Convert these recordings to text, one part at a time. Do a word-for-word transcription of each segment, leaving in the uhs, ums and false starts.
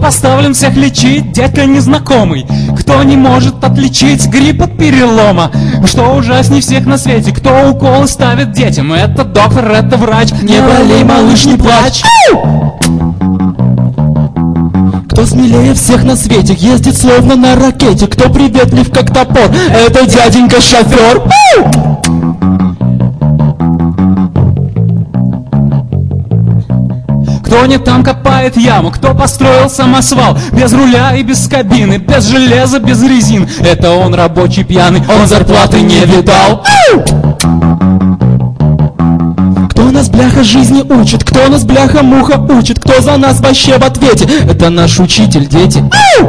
поставлен всех лечить дядька незнакомый, кто не может отличить грипп от перелома. Что ужасней всех на свете, кто уколы ставит детям. Это доктор, это врач, не болей, малыш, не плачь. Кто смелее всех на свете, ездит словно на ракете, кто приветлив как топор, это дяденька-шофер. Кто не там копает яму, кто построил самосвал, без руля и без кабины, без железа, без резин. Это он рабочий пьяный, он зарплаты не видал. Кто нас, бляха, жизни учит, кто нас, бляха-муха, учит, кто за нас вообще в ответе, это наш учитель, дети.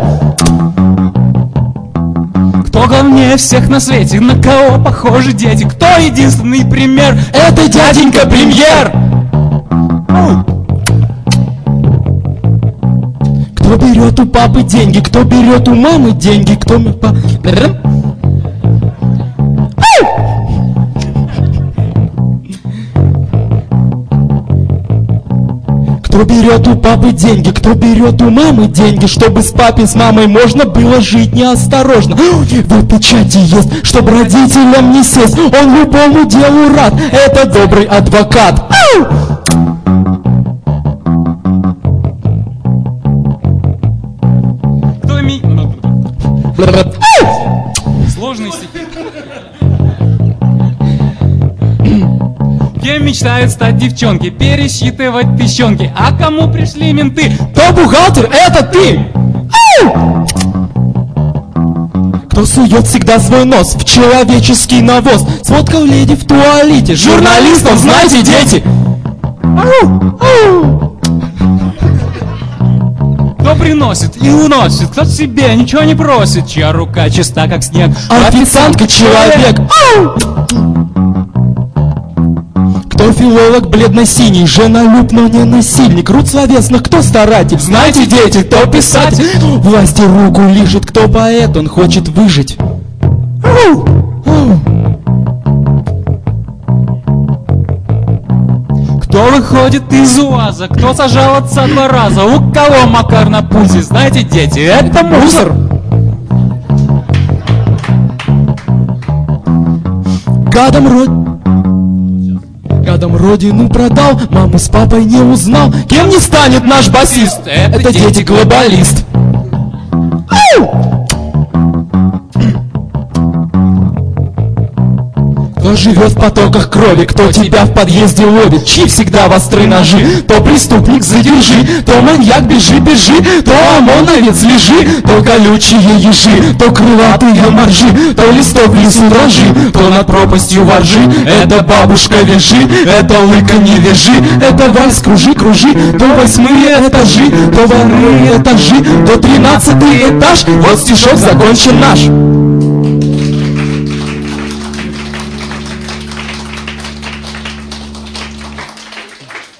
Кто главнее всех на свете, на кого похожи дети, кто единственный пример, это дяденька-премьер. Кто берет у папы деньги, кто берет у мамы деньги, кто... Кто берет у папы деньги, кто берет у мамы деньги, чтобы с папой, с мамой можно было жить неосторожно. В этой чате есть, чтобы родителям не сесть, он любому делу рад, это добрый адвокат. Кто ми... Сложный стихи. Кем мечтают стать девчонки, пересчитывать песчонки, а кому пришли менты, то бухгалтер это ты. Кто сует всегда свой нос в человеческий навоз, сфоткал леди в туалете, журналистов знаете, дети. Кто приносит и уносит, кто себе ничего не просит, чья рука чиста как снег, официантка человек. Кто филолог бледно-синий, женолюб, но не насильник, руд словесных, кто старатель, знаете, дети, кто писатель, власти руку лижет, кто поэт, он хочет выжить. Кто выходит из УАЗа, кто сажал отца два раза, у кого Макар на пульсе, знаете, дети, это мусор. Гадом род... Гадом родину продал, маму с папой не узнал, кем не станет наш басист, это дети-глобалист. Кто живет в потоках крови, кто тебя в подъезде ловит, чьи всегда востры ножи, то преступник задержи, то маньяк бежи, бежи, то ОМОНовец лежи, то колючие ежи, то крылатые моржи, то листок в лесу дрожи, то над пропастью воржи, это бабушка вяжи, это лыка не вяжи, это вальс кружи, кружи, то восьмые этажи, то воры этажи, то тринадцатый этаж, вот стишок закончен наш.